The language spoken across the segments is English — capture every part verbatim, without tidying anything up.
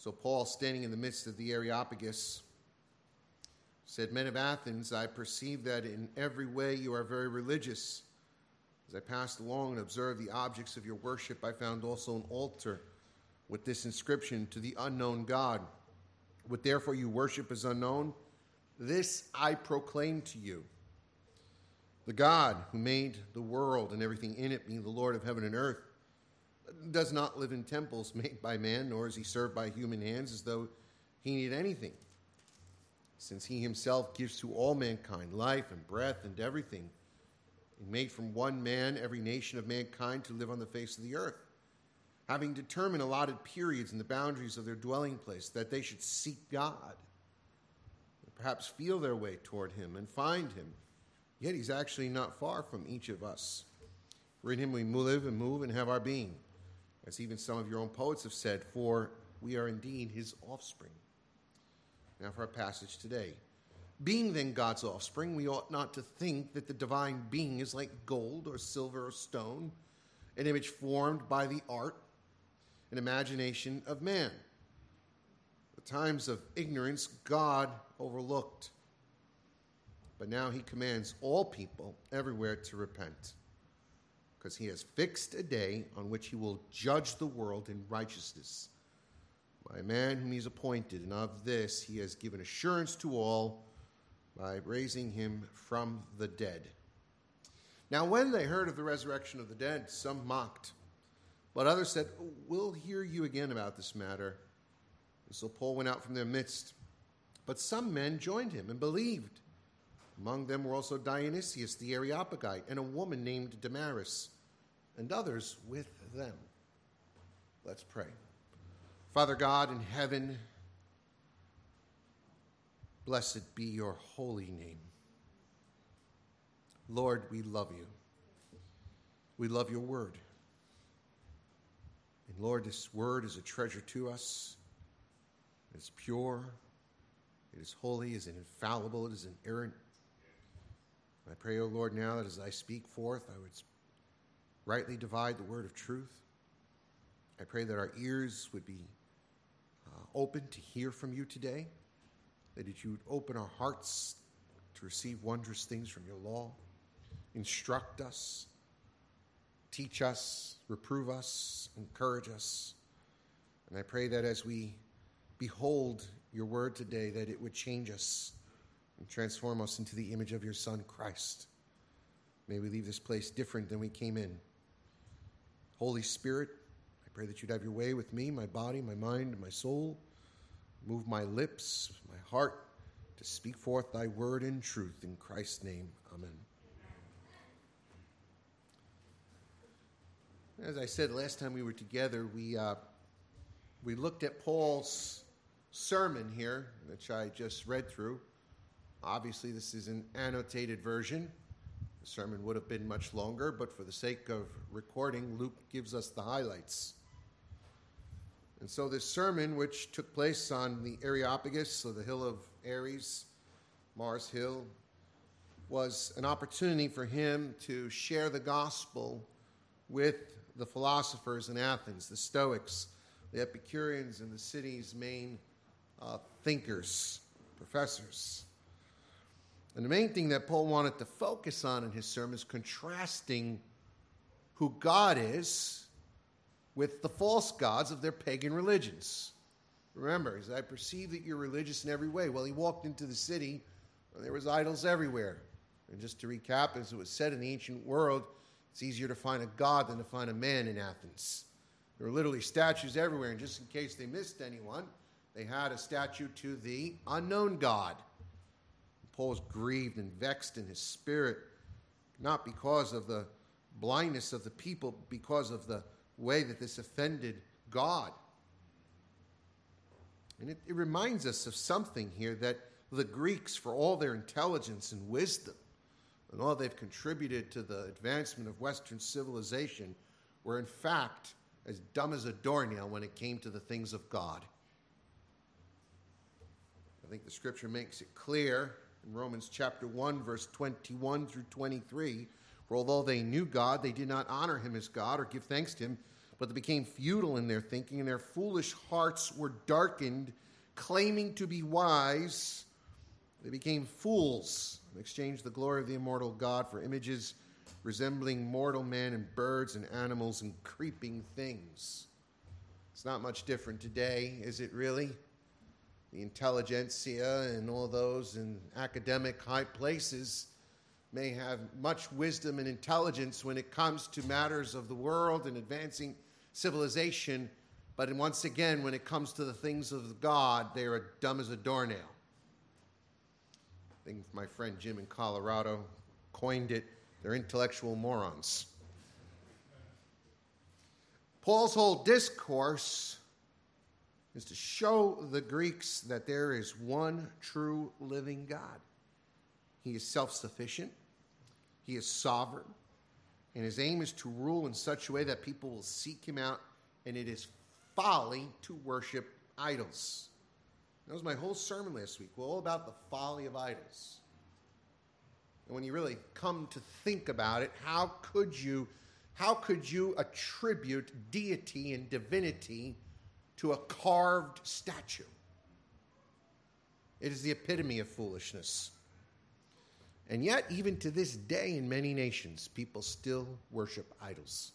So Paul, standing in the midst of the Areopagus, said, "Men of Athens, I perceive that in every way you are very religious. As I passed along and observed the objects of your worship, I found also an altar with this inscription, 'To the unknown God.' What therefore you worship is unknown, this I proclaim to you. The God who made the world and everything in it, being the Lord of heaven and earth, does not live in temples made by man, nor is he served by human hands as though he needed anything, since he himself gives to all mankind life and breath and everything. He made from one man every nation of mankind to live on the face of the earth, having determined allotted periods and the boundaries of their dwelling place, that they should seek God, and perhaps feel their way toward him and find him. Yet he's actually not far from each of us. For in him we live and move and have our being, as even some of your own poets have said, for we are indeed his offspring." Now for our passage today. "Being then God's offspring, we ought not to think that the divine being is like gold or silver or stone, an image formed by the art and imagination of man. The times of ignorance God overlooked, but now he commands all people everywhere to repent, because he has fixed a day on which he will judge the world in righteousness by a man whom he has appointed, and of this he has given assurance to all by raising him from the dead." Now when they heard of the resurrection of the dead, some mocked, but others said, "We'll hear you again about this matter." And so Paul went out from their midst, but some men joined him and believed. Among them were also Dionysius the Areopagite and a woman named Damaris, and others with them. Let's pray. Father God in heaven, blessed be your holy name. Lord, we love you. We love your word. And Lord, this word is a treasure to us. It is pure. It is holy. It is infallible. It is inerrant. I pray, O Lord, now that as I speak forth, I would rightly divide the word of truth. I pray that our ears would be uh, open to hear from you today, that you would open our hearts to receive wondrous things from your law. Instruct us, teach us, reprove us, encourage us. And I pray that as we behold your word today, that it would change us and transform us into the image of your Son, Christ. May we leave this place different than we came in. Holy Spirit, I pray that you'd have your way with me, my body, my mind, and my soul. Move my lips, my heart, to speak forth thy word in truth. In Christ's name, amen. As I said last time we were together, we uh, we looked at Paul's sermon here, which I just read through. Obviously, this is an annotated version. The sermon would have been much longer, but for the sake of recording, Luke gives us the highlights. And so this sermon, which took place on the Areopagus, or the hill of Ares, Mars Hill, was an opportunity for him to share the gospel with the philosophers in Athens, the Stoics, the Epicureans, and the city's main uh, thinkers, professors. And the main thing that Paul wanted to focus on in his sermon is contrasting who God is with the false gods of their pagan religions. Remember, he said, "I perceive that you're religious in every way." Well, he walked into the city, and there was idols everywhere. And just to recap, as it was said in the ancient world, it's easier to find a god than to find a man in Athens. There were literally statues everywhere, and just in case they missed anyone, they had a statue to the unknown God. Paul was grieved and vexed in his spirit, not because of the blindness of the people, but because of the way that this offended God. And it, it reminds us of something here, that the Greeks, for all their intelligence and wisdom, and all they've contributed to the advancement of Western civilization, were in fact as dumb as a doornail when it came to the things of God. I think the scripture makes it clear in Romans chapter one, verse twenty-one through twenty-three, for although they knew God, they did not honor him as God or give thanks to him, but they became futile in their thinking, and their foolish hearts were darkened. Claiming to be wise, they became fools and exchanged the glory of the immortal God for images resembling mortal men and birds and animals and creeping things. It's not much different today, is it really? The intelligentsia and all those in academic high places may have much wisdom and intelligence when it comes to matters of the world and advancing civilization, but once again, when it comes to the things of God, they are dumb as a doornail. I think my friend Jim in Colorado coined it, they're intellectual morons. Paul's whole discourse is to show the Greeks that there is one true living God. He is self-sufficient. He is sovereign. And his aim is to rule in such a way that people will seek him out, and it is folly to worship idols. That was my whole sermon last week, all about the folly of idols. And when you really come to think about it, how could you, how could you attribute deity and divinity to a carved statue? It is the epitome of foolishness. And yet, even to this day, in many nations, people still worship idols.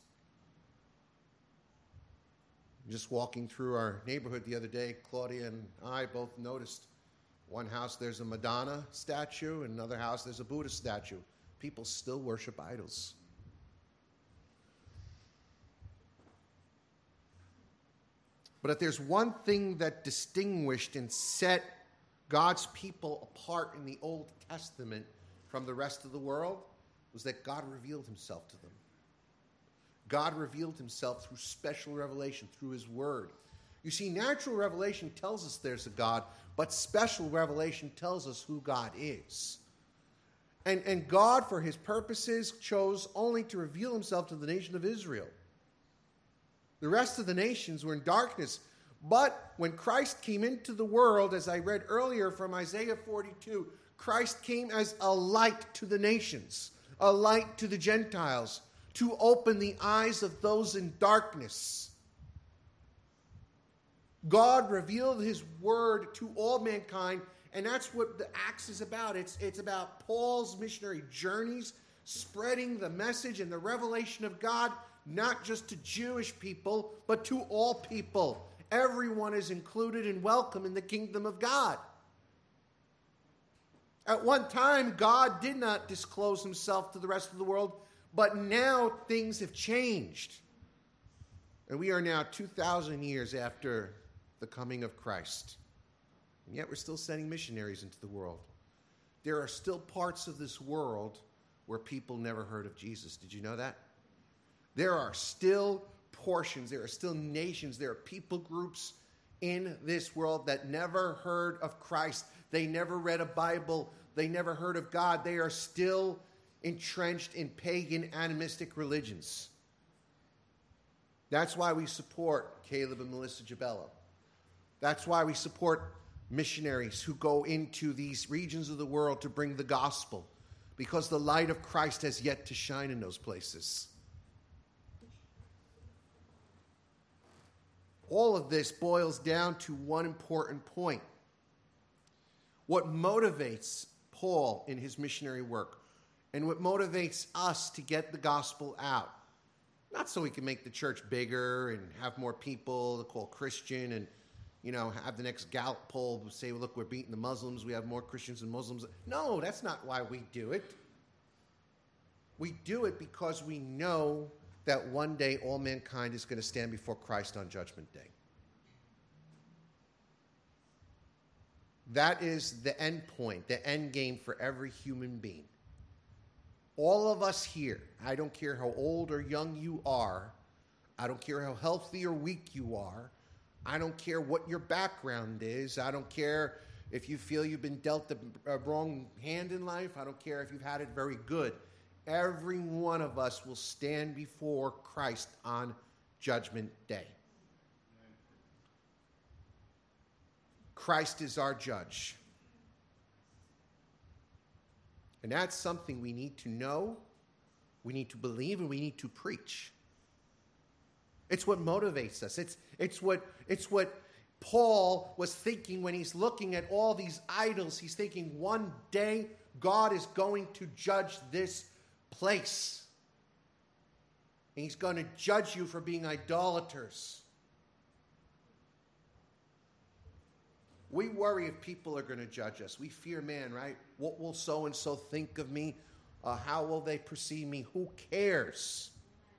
Just walking through our neighborhood the other day, Claudia and I both noticed one house there's a Madonna statue, and another house there's a Buddha statue. People still worship idols. But if there's one thing that distinguished and set God's people apart in the Old Testament from the rest of the world, was that God revealed himself to them. God revealed himself through special revelation, through his word. You see, natural revelation tells us there's a God, but special revelation tells us who God is. And, and God, for his purposes, chose only to reveal himself to the nation of Israel. The rest of the nations were in darkness. But when Christ came into the world, as I read earlier from Isaiah forty-two, Christ came as a light to the nations, a light to the Gentiles, to open the eyes of those in darkness. God revealed his word to all mankind, and that's what the Acts is about. It's, it's about Paul's missionary journeys, spreading the message and the revelation of God, not just to Jewish people, but to all people. Everyone is included and welcome in the kingdom of God. At one time, God did not disclose himself to the rest of the world, but now things have changed. And we are now two thousand years after the coming of Christ. And yet we're still sending missionaries into the world. There are still parts of this world where people never heard of Jesus. Did you know that? There are still portions, there are still nations, there are people groups in this world that never heard of Christ. They never read a Bible. They never heard of God. They are still entrenched in pagan animistic religions. That's why we support Caleb and Melissa Gibello. That's why we support missionaries who go into these regions of the world to bring the gospel, because the light of Christ has yet to shine in those places. All of this boils down to one important point. What motivates Paul in his missionary work, and what motivates us to get the gospel out, not so we can make the church bigger and have more people to call Christian and, you know, have the next Gallup poll say, well, look, we're beating the Muslims, we have more Christians than Muslims. No, that's not why we do it. We do it because we know that one day all mankind is going to stand before Christ on Judgment Day. That is the end point, the end game for every human being. All of us here, I don't care how old or young you are, I don't care how healthy or weak you are, I don't care what your background is, I don't care if you feel you've been dealt a, a wrong hand in life, I don't care if you've had it very good. Every one of us will stand before Christ on Judgment Day. Christ is our judge. And that's something we need to know, we need to believe, and we need to preach. It's what motivates us. It's, it's, what, it's what Paul was thinking when he's looking at all these idols. He's thinking one day God is going to judge this place. And he's going to judge you for being idolaters. We worry if people are going to judge us. We fear man, right? What will so-and-so think of me? Uh, how will they perceive me? Who cares?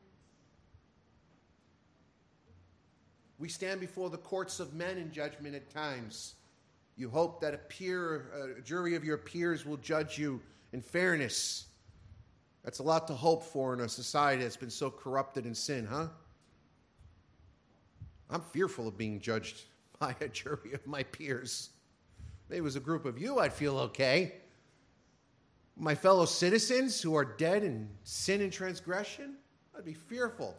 We stand before the courts of men in judgment at times. You hope that a peer, a jury of your peers will judge you in fairness. That's a lot to hope for in a society that's been so corrupted in sin, huh? I'm fearful of being judged by a jury of my peers. Maybe it was a group of you, I'd feel okay. My fellow citizens who are dead in sin and transgression, I'd be fearful.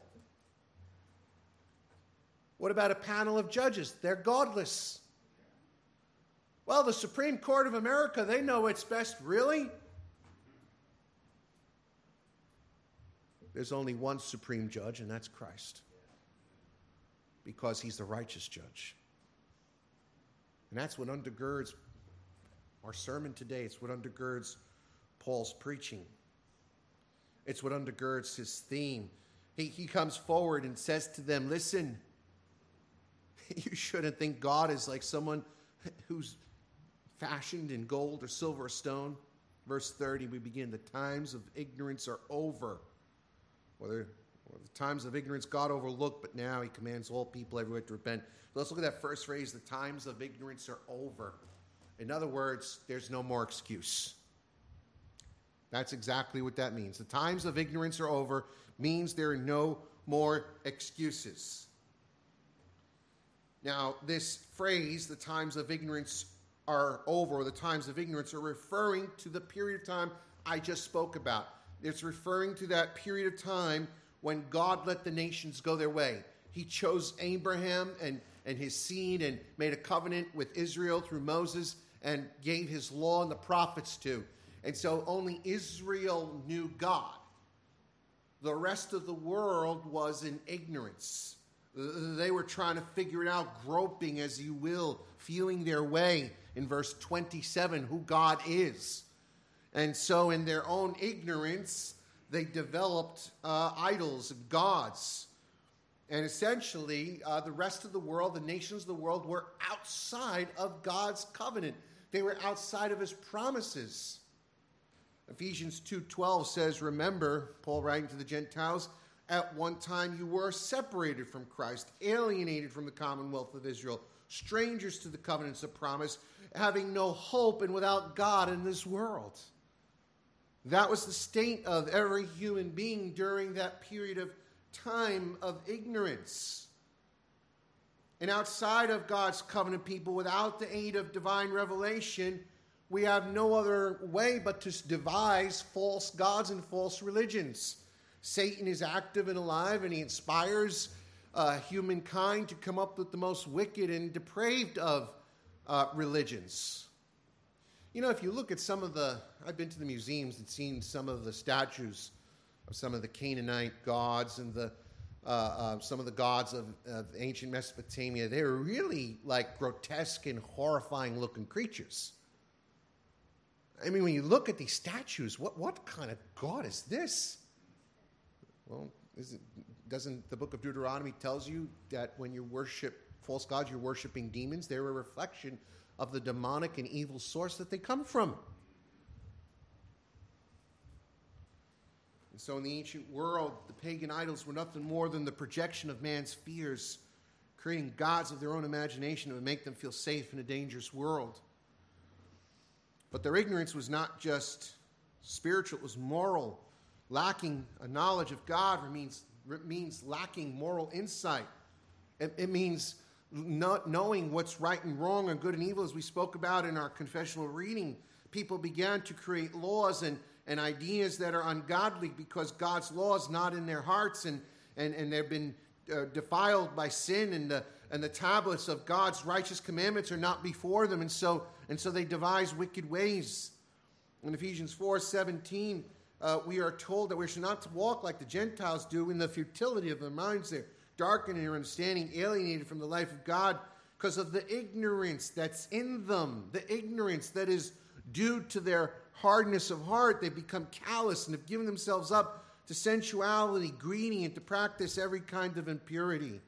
What about a panel of judges? They're godless. Well, the Supreme Court of America, they know what's best. Really? There's only one supreme judge, and that's Christ. Because he's the righteous judge. And that's what undergirds our sermon today. It's what undergirds Paul's preaching. It's what undergirds his theme. He, he comes forward and says to them, listen, you shouldn't think God is like someone who's fashioned in gold or silver or stone. Verse thirty, we begin, the times of ignorance are over. Whether well, the times of ignorance God overlooked, but now he commands all people everywhere to repent. So let's look at that first phrase, the times of ignorance are over. In other words, there's no more excuse. That's exactly what that means. The times of ignorance are over means there are no more excuses. Now, this phrase, the times of ignorance are over, or the times of ignorance, are referring to the period of time I just spoke about. It's referring to that period of time when God let the nations go their way. He chose Abraham and, and his seed and made a covenant with Israel through Moses and gave his law and the prophets to. And so only Israel knew God. The rest of the world was in ignorance. They were trying to figure it out, groping, as you will, feeling their way in verse twenty-seven, who God is. And so in their own ignorance, they developed uh, idols, gods. And essentially, uh, the rest of the world, the nations of the world, were outside of God's covenant. They were outside of his promises. Ephesians two twelve says, remember, Paul writing to the Gentiles, at one time you were separated from Christ, alienated from the commonwealth of Israel, strangers to the covenants of promise, having no hope and without God in this world. That was the state of every human being during that period of time of ignorance. And outside of God's covenant people, without the aid of divine revelation, we have no other way but to devise false gods and false religions. Satan is active and alive, and he inspires uh, humankind to come up with the most wicked and depraved of uh, religions. You know, if you look at some of the, I've been to the museums and seen some of the statues of some of the Canaanite gods and the uh, uh, some of the gods of, of ancient Mesopotamia. They're really like grotesque and horrifying looking creatures. I mean, when you look at these statues, what, what kind of God is this? Well, is it, doesn't the book of Deuteronomy tells you that when you worship false gods, you're worshiping demons? They're a reflection of the demonic and evil source that they come from. And so in the ancient world, the pagan idols were nothing more than the projection of man's fears, creating gods of their own imagination that would make them feel safe in a dangerous world. But their ignorance was not just spiritual, it was moral. Lacking a knowledge of God means, means lacking moral insight. It, it means not knowing what's right and wrong and good and evil, as we spoke about in our confessional reading. People began to create laws and, and ideas that are ungodly because God's law is not in their hearts, and, and, and they've been uh, defiled by sin, and the, and the tablets of God's righteous commandments are not before them, and so, and so they devise wicked ways. In Ephesians four seventeen, Uh, we are told that we should not walk like the Gentiles do in the futility of their minds. They're darkened in their understanding, alienated from the life of God because of the ignorance that's in them, the ignorance that is due to their hardness of heart. They become callous and have given themselves up to sensuality, greedy, and to practice every kind of impurity.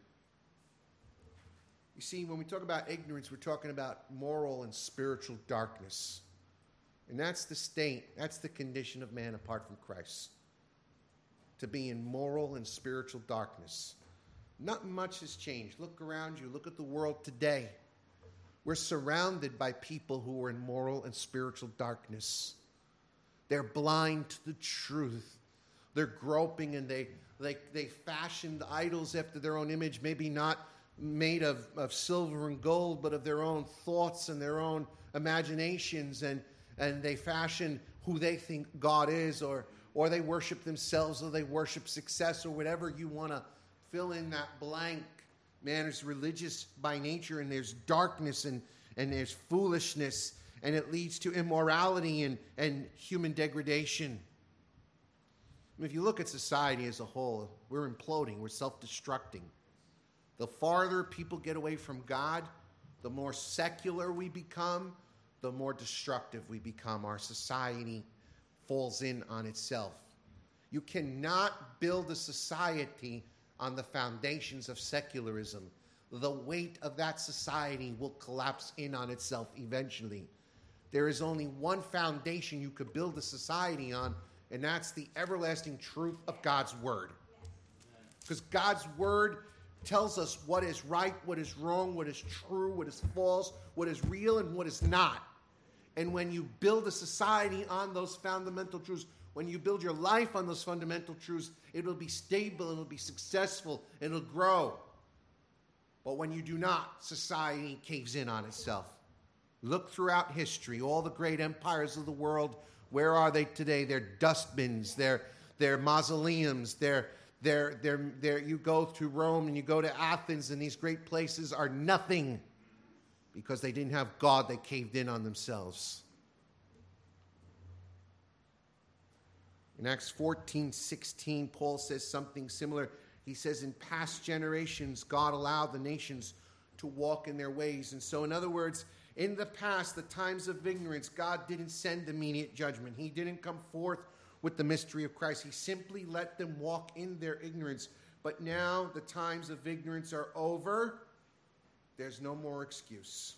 You see, when we talk about ignorance, we're talking about moral and spiritual darkness. And that's the state, that's the condition of man apart from Christ. To be in moral and spiritual darkness. Not much has changed. Look around you. Look at the world today. We're surrounded by people who are in moral and spiritual darkness. They're blind to the truth. They're groping, and they, they, they fashioned idols after their own image, maybe not made of, of silver and gold, but of their own thoughts and their own imaginations, and, and they fashion who they think God is, or, or they worship themselves, or they worship success, or whatever you want to fill in that blank. Man is religious by nature, and there's darkness, and, and there's foolishness, and it leads to immorality and, and human degradation. If you look at society as a whole, we're imploding, we're self-destructing. The farther people get away from God, the more secular we become, the more destructive we become. Our society falls in on itself. You cannot build a society on the foundations of secularism. The weight of that society will collapse in on itself eventually. There is only one foundation you could build a society on, and that's the everlasting truth of God's Word. Because God's Word tells us what is right, what is wrong, what is true, what is false, what is real, and what is not. And when you build a society on those fundamental truths, when you build your life on those fundamental truths, it will be stable, it'll be successful, it'll grow. But when you do not, society caves in on itself. Look throughout history, all the great empires of the world. Where are they today? They're dustbins, they're, they're mausoleums, they're, they're, they're, they're, you go to Rome and you go to Athens, and these great places are nothing because they didn't have God. They caved in on themselves. In Acts fourteen sixteen, Paul says something similar. He says, in past generations, God allowed the nations to walk in their ways. And so, in other words, in the past, the times of ignorance, God didn't send immediate judgment. He didn't come forth with the mystery of Christ. He simply let them walk in their ignorance. But now the times of ignorance are over. There's no more excuse.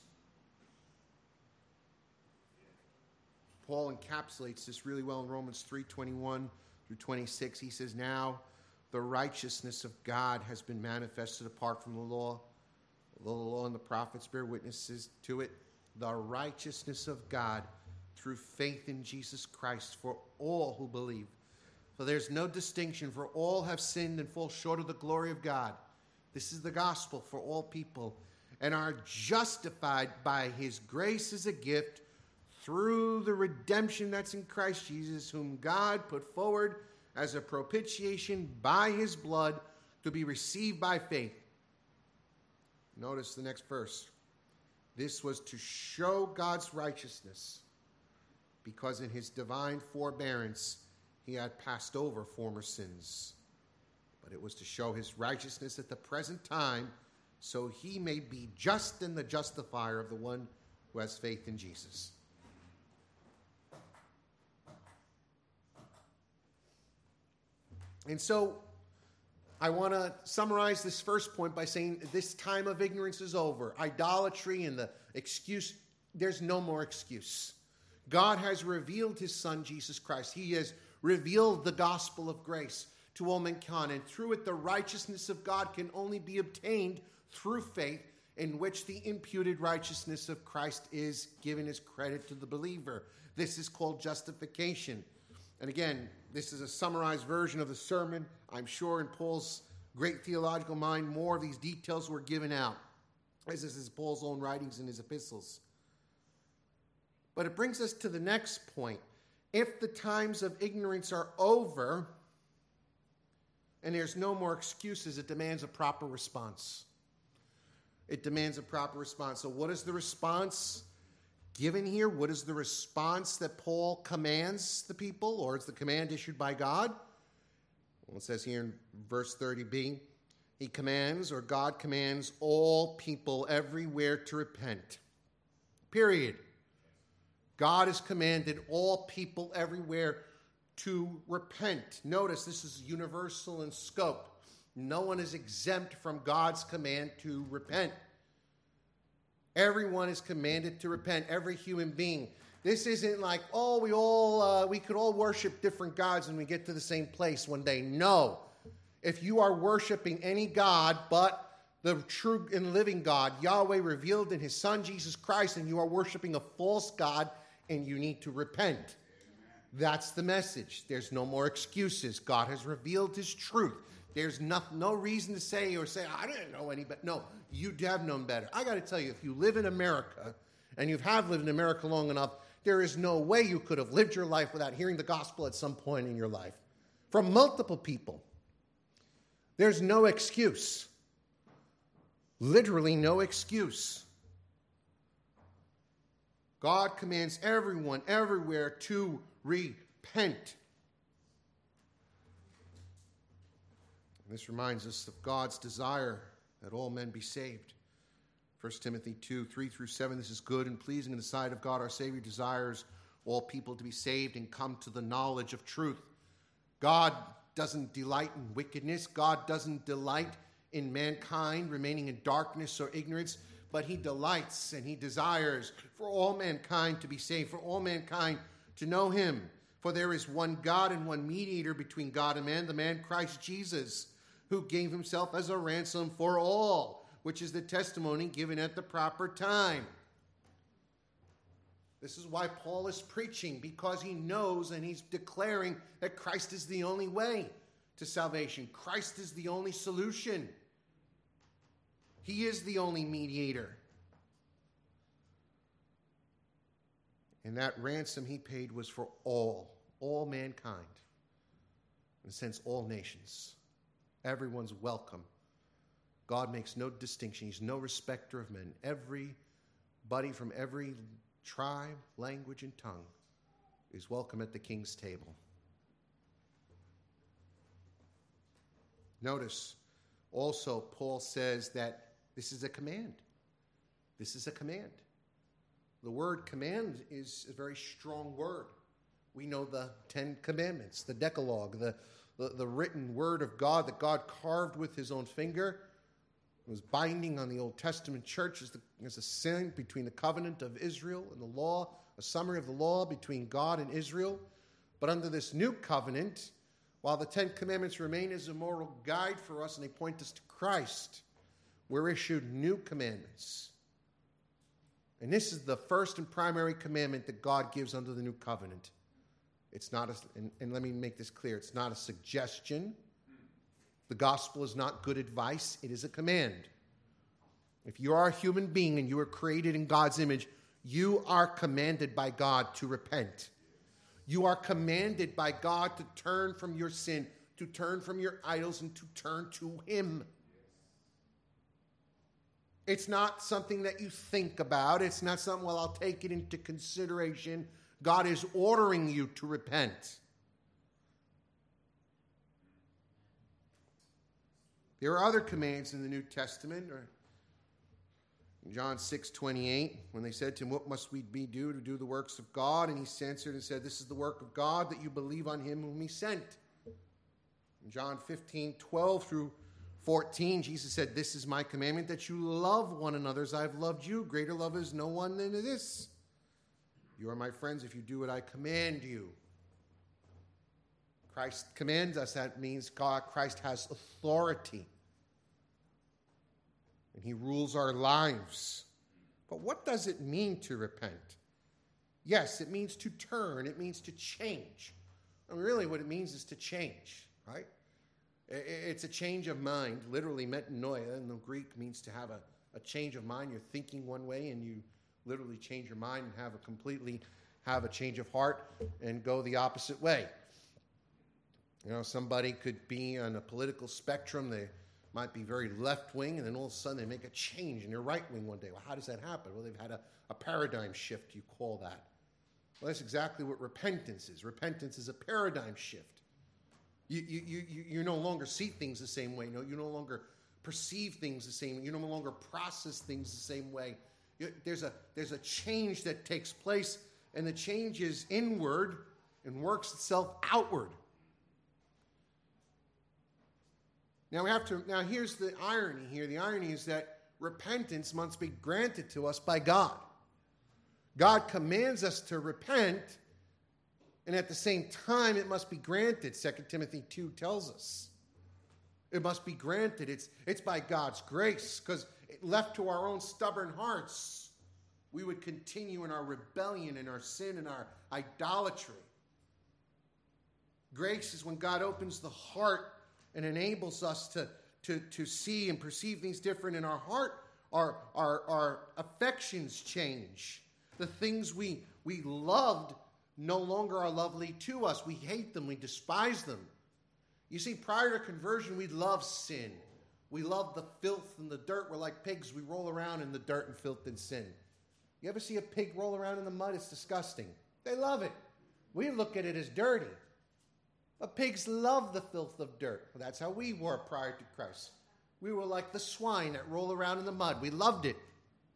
Paul encapsulates this really well in Romans three twenty-one through twenty-six. He says, now the righteousness of God has been manifested apart from the law. Although the law and the prophets bear witnesses to it, the righteousness of God through faith in Jesus Christ for all who believe. For there's no distinction, for all have sinned and fall short of the glory of God. This is the gospel for all people, and are justified by his grace as a gift through the redemption that's in Christ Jesus, whom God put forward as a propitiation by his blood to be received by faith. Notice the next verse. This was to show God's righteousness, because in his divine forbearance he had passed over former sins. But it was to show his righteousness at the present time, so he may be just and the justifier of the one who has faith in Jesus. And so I want to summarize this first point by saying this time of ignorance is over. Idolatry and the excuse, there's no more excuse. God has revealed his Son, Jesus Christ. He has revealed the gospel of grace to all mankind, and through it the righteousness of God can only be obtained through faith, in which the imputed righteousness of Christ is given as credit to the believer. This is called justification. And again, this is a summarized version of the sermon. I'm sure in Paul's great theological mind, more of these details were given out, as this is Paul's own writings in his epistles. But it brings us to the next point. If the times of ignorance are over and there's no more excuses, it demands a proper response. It demands a proper response. So what is the response given here? What is the response that Paul commands the people, or is the command issued by God? Well, it says here in verse thirty b, He commands, or God commands, all people everywhere to repent. Period. God has commanded all people everywhere to repent. Notice this is universal in scope. No one is exempt from God's command to repent. Everyone is commanded to repent, every human being. This isn't like, oh, we all uh, we could all worship different gods and we get to the same place one day. No. If you are worshiping any god but the true and living God, Yahweh revealed in his Son, Jesus Christ, and you are worshiping a false god, and you need to repent. Amen. That's the message. There's no more excuses. God has revealed his truth. There's no, no reason to say or say, I didn't know any better. No, you have known better. I got to tell you, if you live in America, and you have lived in America long enough, there is no way you could have lived your life without hearing the gospel at some point in your life. From multiple people. There's no excuse. Literally no excuse. God commands everyone, everywhere to repent. And this reminds us of God's desire that all men be saved. First Timothy two, three through seven, this is good and pleasing in the sight of God our Savior, desires all people to be saved and come to the knowledge of truth. God doesn't delight in wickedness. God doesn't delight in mankind remaining in darkness or ignorance, but he delights and he desires for all mankind to be saved, for all mankind to know him. For there is one God and one mediator between God and man, the man Christ Jesus, who gave himself as a ransom for all, which is the testimony given at the proper time. This is why Paul is preaching, because he knows and he's declaring that Christ is the only way to salvation. Christ is the only solution. He is the only mediator. And that ransom he paid was for all, all mankind. In a sense, all nations. Everyone's welcome. God makes no distinction. He's no respecter of men. Everybody from every tribe, language, and tongue is welcome at the king's table. Notice also Paul says that this is a command. This is a command. The word command is a very strong word. We know the Ten Commandments, the Decalogue, the, the, the written word of God that God carved with his own finger. It was binding on the Old Testament church as, the, as a sign between the covenant of Israel and the law, a summary of the law between God and Israel. But under this new covenant, while the Ten Commandments remain as a moral guide for us and they point us to Christ, we're issued new commandments. And this is the first and primary commandment that God gives under the new covenant. It's not a, and, and let me make this clear, it's not a suggestion. The gospel is not good advice, it is a command. If you are a human being and you are created in God's image, you are commanded by God to repent. You are commanded by God to turn from your sin, to turn from your idols, and to turn to him. It's not something that you think about. It's not something, well, I'll take it into consideration. God is ordering you to repent. There are other commands in the New Testament. Or in John six twenty-eight, when they said to him, what must we be do to do the works of God? And he answered and said, this is the work of God, that you believe on him whom he sent. In John fifteen twelve through fourteen, Jesus said, this is my commandment, that you love one another as I've loved you. Greater love is no one than this. You are my friends if you do what I command you. Christ commands us. That means God, Christ has authority. And he rules our lives. But what does it mean to repent? Yes, it means to turn. It means to change. I mean, really what it means is to change, right? It's a change of mind. Literally, metanoia in the Greek means to have a, a change of mind. You're thinking one way and you literally change your mind and have a completely, have a change of heart and go the opposite way. You know, somebody could be on a political spectrum. They might be very left-wing, and then all of a sudden they make a change and they're right-wing one day. Well, how does that happen? Well, they've had a, a paradigm shift, you call that. Well, that's exactly what repentance is. Repentance is a paradigm shift. You, you, you, you no longer see things the same way. No, you no longer perceive things the same way. You no longer process things the same way. There's a, there's a change that takes place, and the change is inward and works itself outward. Now we have to. Now here's the irony here. The irony is that repentance must be granted to us by God. God commands us to repent, and at the same time it must be granted. Second Timothy two tells us. It must be granted. It's, it's by God's grace, because left to our own stubborn hearts, we would continue in our rebellion, in our sin, in our idolatry. Grace is when God opens the heart and enables us to, to, to see and perceive things different in our heart. Our, our, our affections change. The things we, we loved no longer are lovely to us. We hate them. We despise them. You see, prior to conversion, we love sin. We love the filth and the dirt. We're like pigs. We roll around in the dirt and filth and sin. You ever see a pig roll around in the mud? It's disgusting. They love it. We look at it as dirty. But pigs love the filth of dirt. Well, that's how we were prior to Christ. We were like the swine that roll around in the mud. We loved it.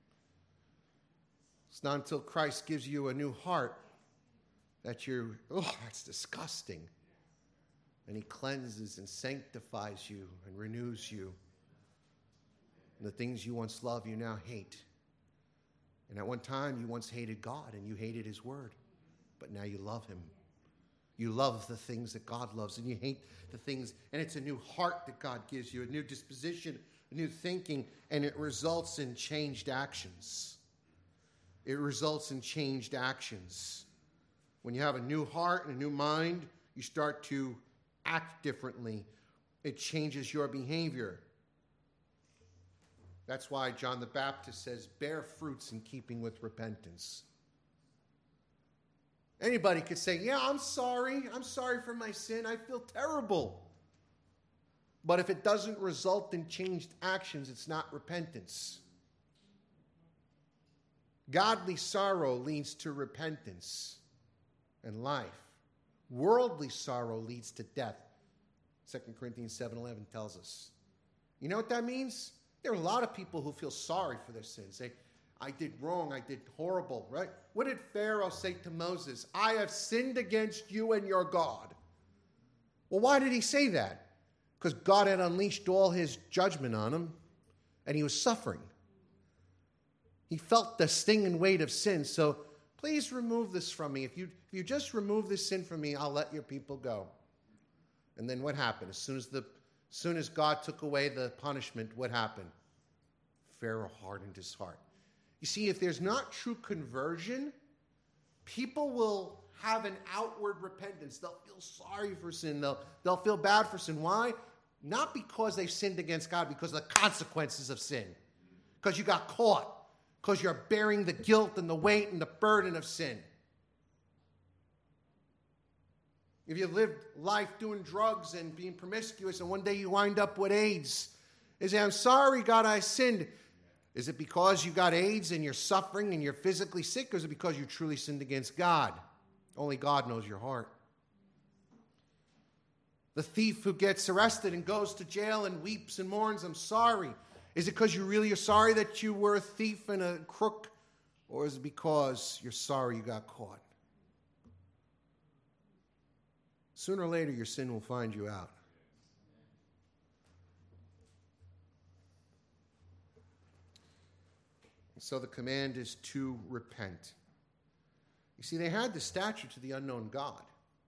It's not until Christ gives you a new heart that you're, oh, that's disgusting. And he cleanses and sanctifies you and renews you. And the things you once loved, you now hate. And at one time, you once hated God and you hated his word. But now you love him. You love the things that God loves, and you hate the things. And it's a new heart that God gives you, a new disposition, a new thinking, and it results in changed actions. It results in changed actions. When you have a new heart and a new mind, you start to act differently. It changes your behavior. That's why John the Baptist says, bear fruits in keeping with repentance. Anybody could say, yeah, I'm sorry. I'm sorry for my sin. I feel terrible. But if it doesn't result in changed actions, it's not repentance. Godly sorrow leads to repentance and life. Worldly sorrow leads to death. Second Corinthians seven eleven tells us. You know what that means? There are a lot of people who feel sorry for their sins. They, I did wrong. I did horrible, right? What did Pharaoh say to Moses? I have sinned against you and your God. Well, why did he say that? Because God had unleashed all his judgment on him, and he was suffering. He felt the sting and weight of sin, so please remove this from me. If you, if you just remove this sin from me, I'll let your people go. And then what happened? As soon as, the, as soon as God took away the punishment, what happened? Pharaoh hardened his heart. You see, if there's not true conversion, people will have an outward repentance. They'll feel sorry for sin. They'll, they'll feel bad for sin. Why? Not because they've sinned against God, because of the consequences of sin. Because you got caught. Because you're bearing the guilt and the weight and the burden of sin. If you lived life doing drugs and being promiscuous and one day you wind up with AIDS, you say, I'm sorry, God, I sinned. Is it because you got AIDS and you're suffering and you're physically sick, or is it because you truly sinned against God? Only God knows your heart. The thief who gets arrested and goes to jail and weeps and mourns, I'm sorry. Is it because you really are sorry that you were a thief and a crook? Or is it because you're sorry you got caught? Sooner or later, your sin will find you out. So the command is to repent. You see, they had the statue to the unknown God.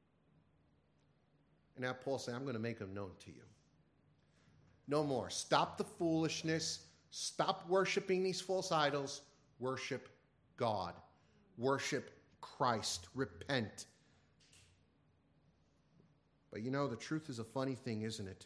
And now Paul said, I'm going to make him known to you. No more. Stop the foolishness. Stop worshiping these false idols. Worship God. Worship Christ. Repent. But you know, the truth is a funny thing, isn't it?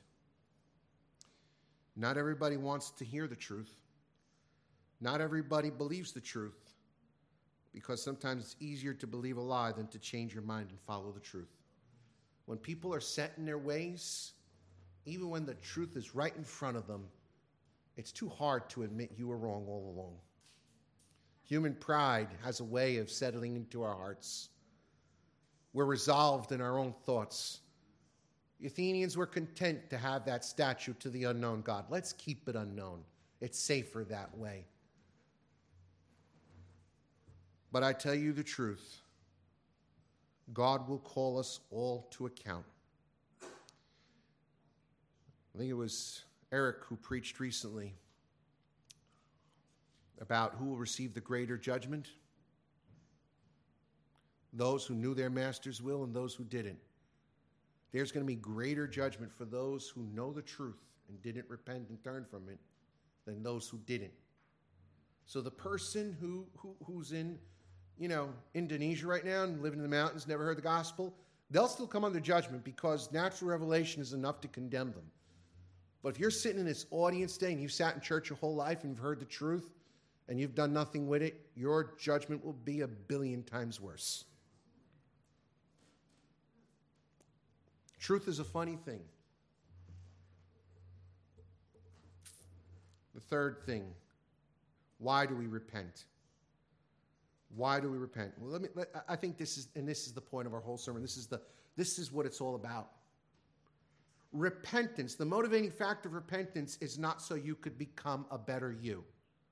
Not everybody wants to hear the truth. Not everybody believes the truth. Because sometimes it's easier to believe a lie than to change your mind and follow the truth. When people are set in their ways, even when the truth is right in front of them, it's too hard to admit you were wrong all along. Human pride has a way of settling into our hearts. We're resolved in our own thoughts. The Athenians were content to have that statue to the unknown God. Let's keep it unknown. It's safer that way. But I tell you the truth. God will call us all to account. I think it was Eric who preached recently about who will receive the greater judgment. Those who knew their master's will and those who didn't. There's going to be greater judgment for those who know the truth and didn't repent and turn from it than those who didn't. So the person who, who who's in, you know, Indonesia right now and living in the mountains, never heard the gospel, they'll still come under judgment because natural revelation is enough to condemn them. But if you're sitting in this audience today and you've sat in church your whole life and you've heard the truth and you've done nothing with it, your judgment will be a billion times worse. Truth is a funny thing. The third thing, why do we repent? Why do we repent? Well, let me. Let, I think this is, and this is the point of our whole sermon. This is the. This is what it's all about. Repentance. The motivating factor of repentance is not so you could become a better you.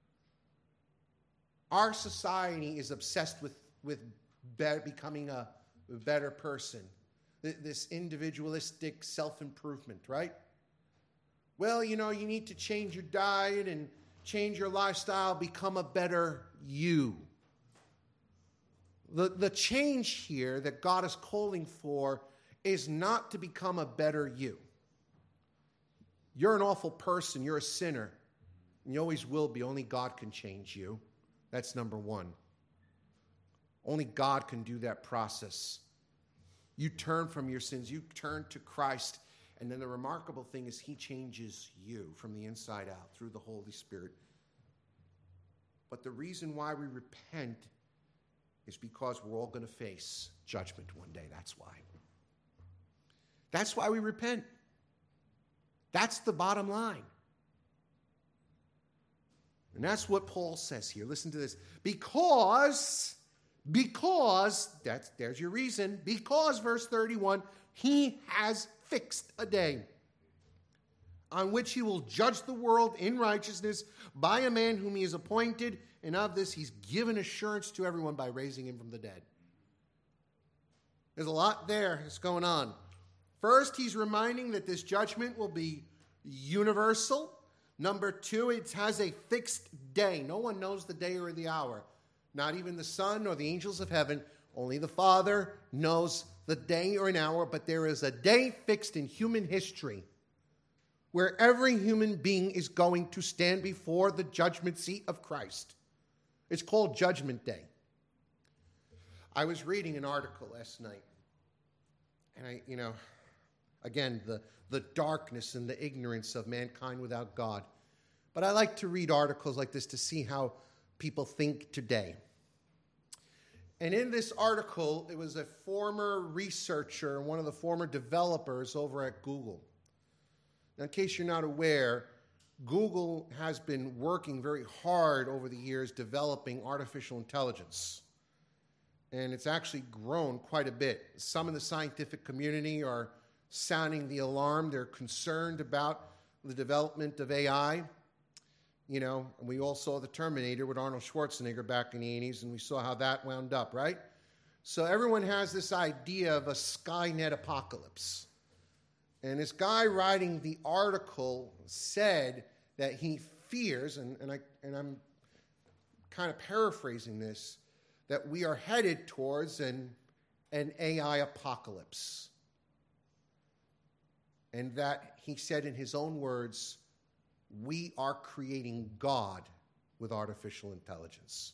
Our society is obsessed with with be, becoming a better person. This individualistic self-improvement, right? Well, you know, you need to change your diet and change your lifestyle, become a better you. The, the change here that God is calling for is not to become a better you. You're an awful person. You're a sinner. And you always will be. Only God can change you. That's number one. Only God can do that process. You turn from your sins. You turn to Christ. And then the remarkable thing is he changes you from the inside out through the Holy Spirit. But the reason why we repent is because we're all going to face judgment one day. That's why. That's why we repent. That's the bottom line. And that's what Paul says here. Listen to this. Because... Because, that's there's your reason, because, verse thirty-one, he has fixed a day on which he will judge the world in righteousness by a man whom he has appointed, and of this he's given assurance to everyone by raising him from the dead. There's a lot there that's going on. First, he's reminding that this judgment will be universal. Number two, it has a fixed day. No one knows the day or the hour. Not even the Son or the angels of heaven. Only the Father knows the day or an hour. But there is a day fixed in human history where every human being is going to stand before the judgment seat of Christ. It's called Judgment Day. I was reading an article last night. And I, you know, again, the, the darkness and the ignorance of mankind without God. But I like to read articles like this to see how people think today. And in this article, it was a former researcher, one of the former developers over at Google. Now, in case you're not aware, Google has been working very hard over the years developing artificial intelligence. And it's actually grown quite a bit. Some in the scientific community are sounding the alarm. They're concerned about the development of A I. You know, we all saw the Terminator with Arnold Schwarzenegger back in the eighties, and we saw how that wound up, right? So everyone has this idea of a Skynet apocalypse. And this guy writing the article said that he fears, and, and, I, and I'm kind of paraphrasing this, that we are headed towards an, an A I apocalypse. And that he said in his own words, we are creating God with artificial intelligence.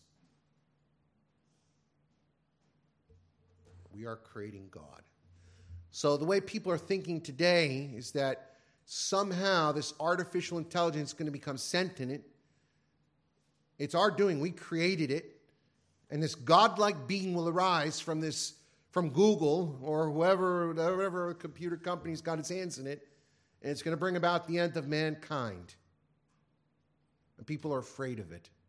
We are creating God. So the way people are thinking today is that somehow this artificial intelligence is going to become sentient. It's our doing. We created it. And this godlike being will arise from this, from Google or whoever, whatever computer company's got its hands in it. And it's going to bring about the end of mankind. And people are afraid of it.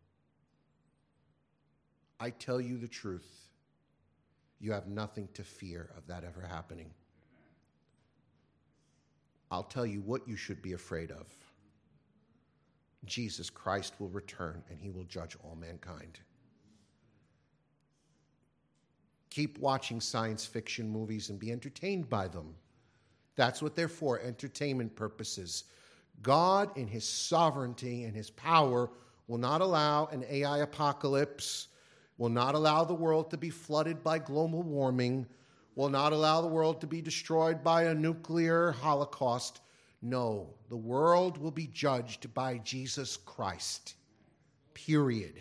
I tell you the truth. You have nothing to fear of that ever happening. I'll tell you what you should be afraid of. Jesus Christ will return and he will judge all mankind. Keep watching science fiction movies and be entertained by them. That's what they're for, entertainment purposes. God, in his sovereignty and his power, will not allow an A I apocalypse, will not allow the world to be flooded by global warming, will not allow the world to be destroyed by a nuclear holocaust. No, the world will be judged by Jesus Christ. Period.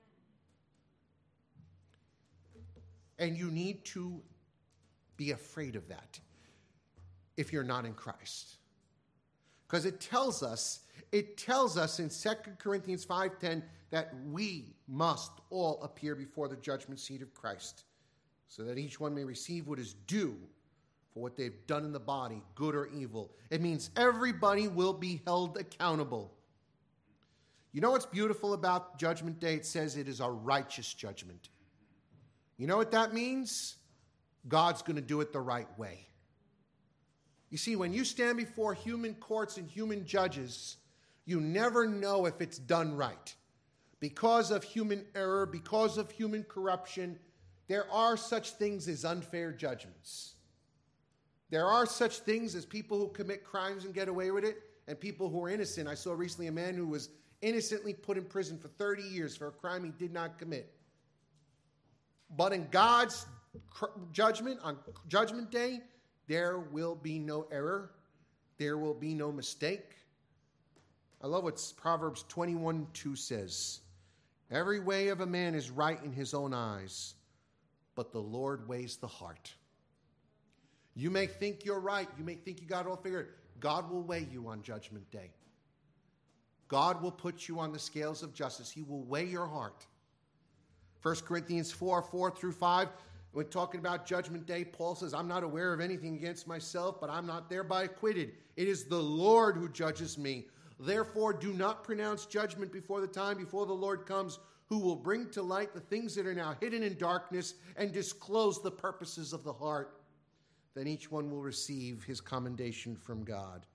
And you need to be afraid of that if you're not in Christ. Because it tells us, it tells us in Second Corinthians five ten that we must all appear before the judgment seat of Christ, so that each one may receive what is due for what they've done in the body, good or evil. It means everybody will be held accountable. You know what's beautiful about Judgment Day? It says it is a righteous judgment. You know what that means? God's going to do it the right way. You see, when you stand before human courts and human judges, you never know if it's done right. Because of human error, because of human corruption, there are such things as unfair judgments. There are such things as people who commit crimes and get away with it, and people who are innocent. I saw recently a man who was innocently put in prison for thirty years for a crime he did not commit. But in God's judgment, on Judgment Day, there will be no error. There will be no mistake. I love what Proverbs twenty-one two says. Every way of a man is right in his own eyes, but the Lord weighs the heart. You may think you're right. You may think you got it all figured. God will weigh you on Judgment Day. God will put you on the scales of justice. He will weigh your heart. First Corinthians four, four through five, when talking about Judgment Day, Paul says, I'm not aware of anything against myself, but I'm not thereby acquitted. It is the Lord who judges me. Therefore, do not pronounce judgment before the time, before the Lord comes, who will bring to light the things that are now hidden in darkness and disclose the purposes of the heart. Then each one will receive his commendation from God.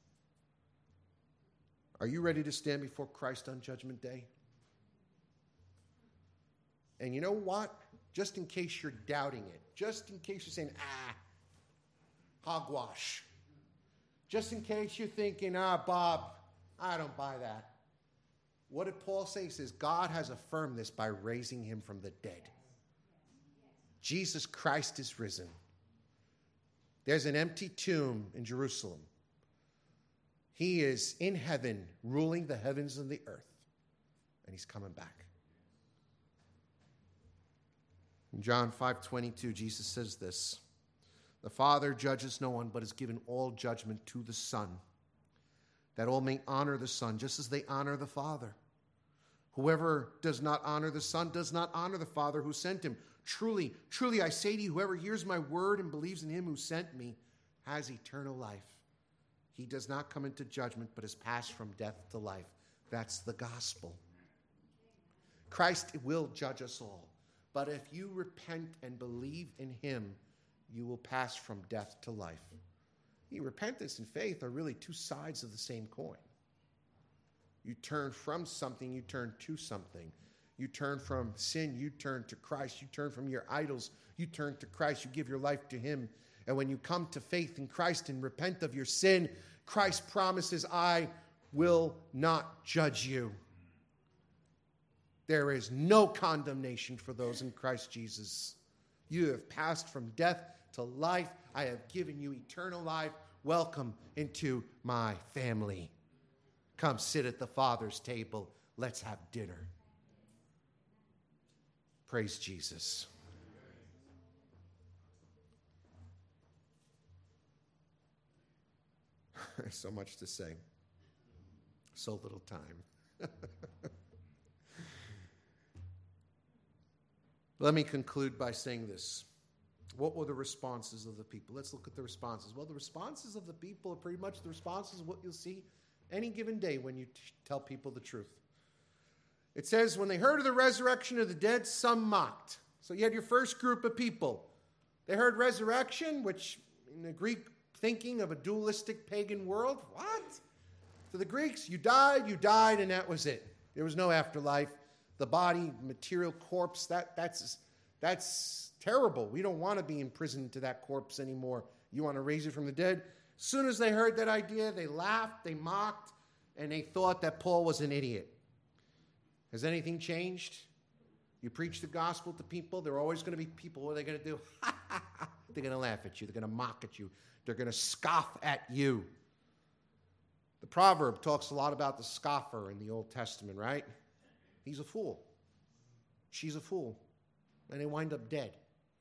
Are you ready to stand before Christ on Judgment Day? And you know what? Just in case you're doubting it, just in case you're saying, ah, hogwash. Just in case you're thinking, ah, Bob, I don't buy that. What did Paul say? He says, God has affirmed this by raising him from the dead. Jesus Christ is risen. There's an empty tomb in Jerusalem. He is in heaven, ruling the heavens and the earth. And he's coming back. In John five twenty-two, Jesus says this, the Father judges no one, but has given all judgment to the Son, that all may honor the Son, just as they honor the Father. Whoever does not honor the Son does not honor the Father who sent him. Truly, truly, I say to you, whoever hears my word and believes in him who sent me has eternal life. He does not come into judgment, but has passed from death to life. That's the gospel. Christ will judge us all. But if you repent and believe in him, you will pass from death to life. See, repentance and faith are really two sides of the same coin. You turn from something, you turn to something. You turn from sin, you turn to Christ. You turn from your idols, you turn to Christ. You give your life to him. And when you come to faith in Christ and repent of your sin, Christ promises, I will not judge you. There is no condemnation for those in Christ Jesus. You have passed from death to life. I have given you eternal life. Welcome into my family. Come sit at the Father's table. Let's have dinner. Praise Jesus. There's so much to say. So little time. Let me conclude by saying this. What were the responses of the people? Let's look at the responses. Well, the responses of the people are pretty much the responses of what you'll see any given day when you t- tell people the truth. It says, when they heard of the resurrection of the dead, some mocked. So you had your first group of people. They heard resurrection, which in the Greek thinking of a dualistic pagan world? What? To the Greeks, you died, you died, and that was it. There was no afterlife. The body, material corpse, that, that's, that's terrible. We don't want to be imprisoned to that corpse anymore. You want to raise it from the dead? As soon as they heard that idea, they laughed, they mocked, and they thought that Paul was an idiot. Has anything changed? You preach the gospel to people, there are always going to be people, what are they going to do? They're going to laugh at you. They're going to mock at you. They're going to scoff at you. The proverb talks a lot about the scoffer in the Old Testament, right? He's a fool. She's a fool. And they wind up dead.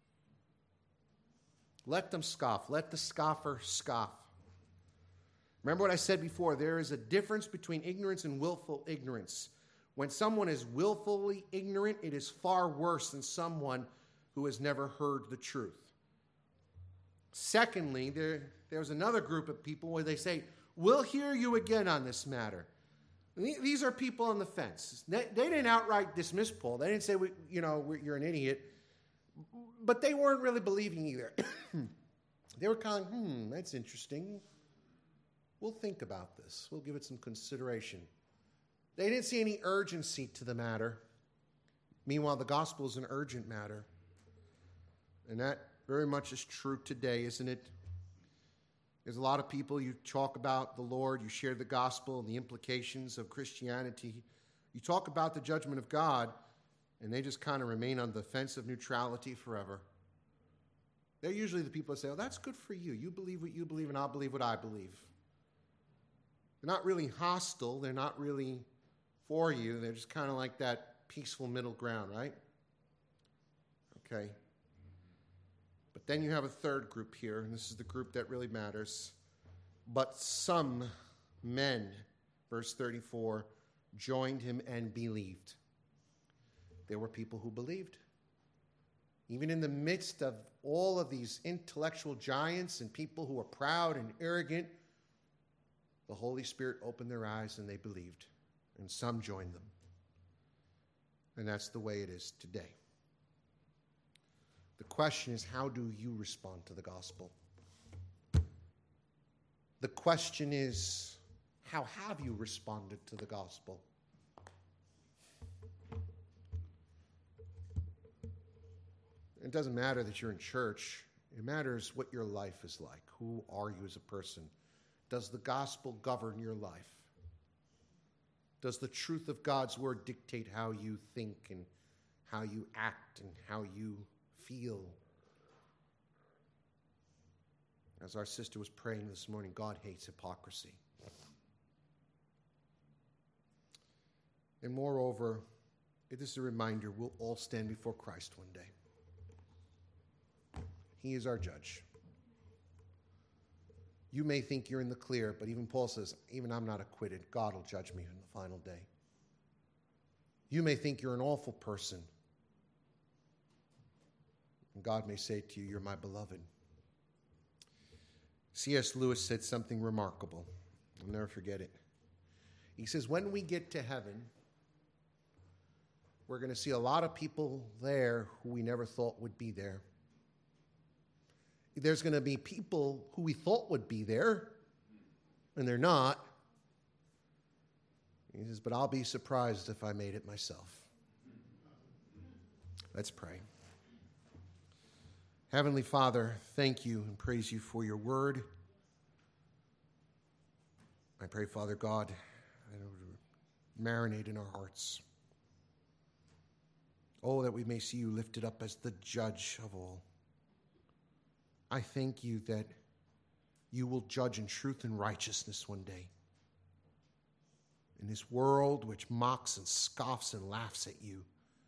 Let them scoff. Let the scoffer scoff. Remember what I said before. There is a difference between ignorance and willful ignorance. When someone is willfully ignorant, it is far worse than someone who has never heard the truth. Secondly, there, there's another group of people where they say, we'll hear you again on this matter. These are people on the fence. They, they didn't outright dismiss Paul. They didn't say, you know, you're an idiot. But they weren't really believing either. They were kind of, hmm, that's interesting. We'll think about this. We'll give it some consideration. They didn't see any urgency to the matter. Meanwhile, the gospel is an urgent matter. And that very much is true today, isn't it? There's a lot of people, you talk about the Lord, you share the gospel and the implications of Christianity. You talk about the judgment of God, and they just kind of remain on the fence of neutrality forever. They're usually the people that say, oh, that's good for you. You believe what you believe, and I'll believe what I believe. They're not really hostile. They're not really for you. They're just kind of like that peaceful middle ground, right? Okay. But then you have a third group here, and this is the group that really matters. But some men, verse thirty-four, joined him and believed. There were people who believed. Even in the midst of all of these intellectual giants and people who are proud and arrogant, the Holy Spirit opened their eyes and they believed. And some joined them. And that's the way it is today. The question is, how do you respond to the gospel? The question is, how have you responded to the gospel? It doesn't matter that you're in church. It matters what your life is like. Who are you as a person? Does the gospel govern your life? Does the truth of God's word dictate how you think and how you act and how you feel? As our sister was praying this morning, God hates hypocrisy. And moreover, it is a reminder we'll all stand before Christ one day. He is our judge. You may think you're in the clear, but even Paul says, even I'm not acquitted. God will judge me on the final day. You may think you're an awful person. And God may say to you, you're my beloved. C S Lewis said something remarkable. I'll never forget it. He says, when we get to heaven, we're going to see a lot of people there who we never thought would be there. There's going to be people who we thought would be there, and they're not. He says, but I'll be surprised if I made it myself. Let's pray. Heavenly Father, thank you and praise you for your word. I pray, Father God, that it would marinate in our hearts. Oh, that we may see you lifted up as the judge of all. I thank you that you will judge in truth and righteousness one day. In this world which mocks and scoffs and laughs at you.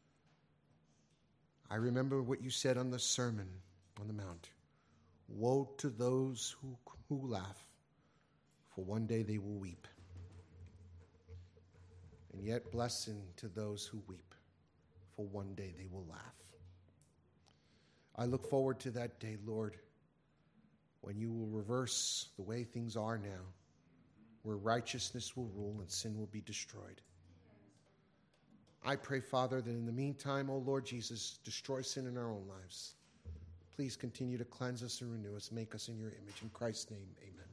I remember what you said on the Sermon on the Mount. Woe to those who, who laugh, for one day they will weep. And yet blessing to those who weep, for one day they will laugh. I look forward to that day, Lord, when you will reverse the way things are now, where righteousness will rule and sin will be destroyed. I pray, Father, that in the meantime, O Lord Jesus, destroy sin in our own lives. please continue to cleanse us and renew us, make us in your image. In Christ's name, amen.